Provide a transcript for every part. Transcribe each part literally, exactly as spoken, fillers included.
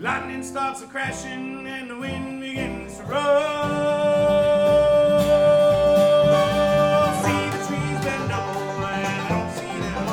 Lightning starts a crashing and the wind begins to roll. See the trees bend double and I don't see them.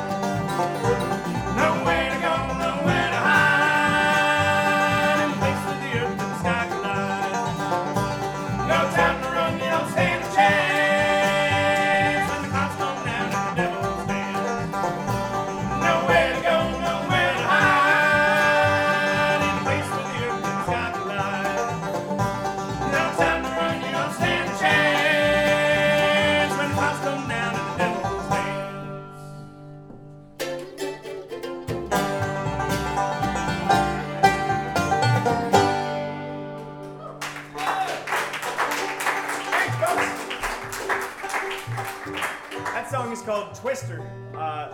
Nowhere to go, nowhere to hide. In the place where the earth and the sky collide. No time to run, you don't stand a chance. When the clouds come down and the devil's dance. Nowhere to go, nowhere to hide. In the place where the earth and the sky collide. No time to run, you don't stand a chance. When the clouds come down and the devil's dance. That song is called Twister. Uh,